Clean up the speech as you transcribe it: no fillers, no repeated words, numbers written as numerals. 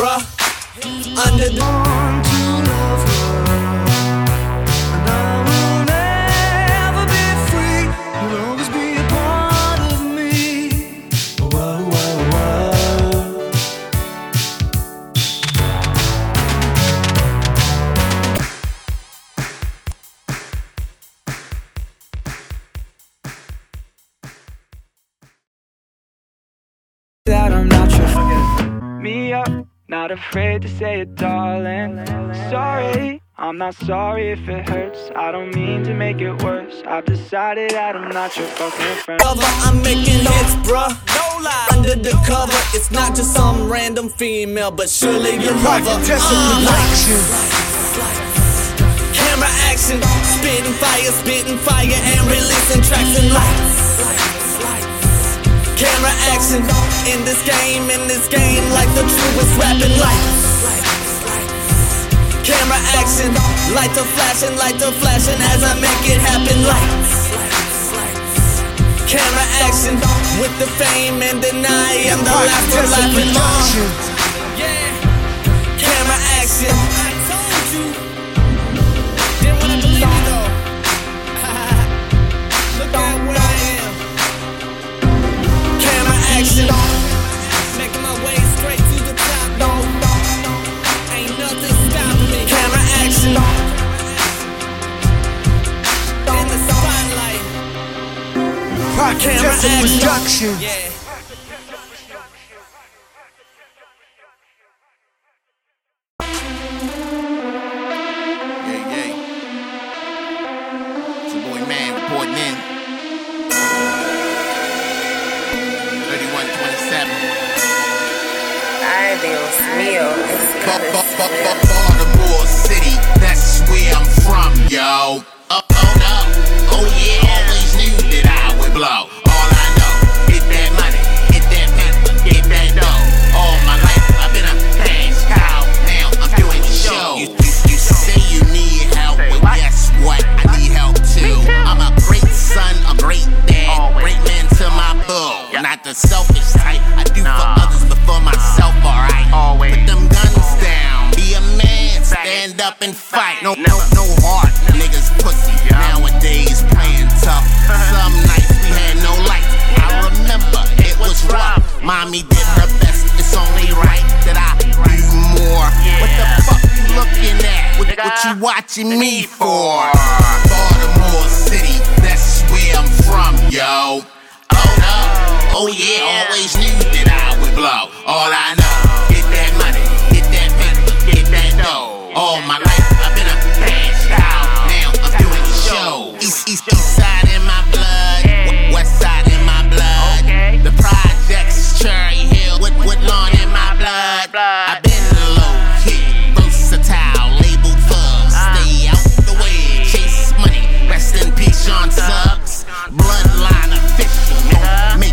bruh. Under the that I'm not your me up, not afraid to say it, darling. Sorry, I'm not sorry if it hurts. I don't mean to make it worse. I've decided that I'm not your fucking friend. Cover, I'm making hits, bruh. No lie. Under the cover, it's not just some random female, but surely you love her. Camera action, spitting fire, and releasing tracks and lights. Camera action, in this game, like the truest rapping lights. Camera action, light to flashing as I make it happen. Lights. Camera action, with the fame and deny, I'm the last one laughing on. Yeah. Camera action. I told you. Didn't wanna believe me though. Look at where I am. Camera action. Making my way straight to the top, though. Ain't nothing stopping me. Camera action. In the spotlight. Camera action. Yeah. It's your boy Man reporting in. 3127. Ay, Dios mío. Baltimore City, that's where I'm from, yo. Oh no, oh yeah, always knew that I would blow. All I know, get that money, get that paper, get that dough. All my life I've been a cash cow, now I'm doing the show. You say you need help, well guess what? I need help too. I'm a great son, a great dad, great man to my boo. Not the selfish type, I do for others but for myself, alright? Put them guns down, be a man, stand up and fight. No heart, niggas pussy. Nowadays playing tough. Some nights we had no lights. I remember it was rough. Mommy did her best, it's only right that I do more. What the fuck you looking at? What you watching me for? Baltimore City, that's where I'm from, yo. Oh no, oh yeah, always knew that I would blow. All I know, get that money, get that paper, get that dough. All my life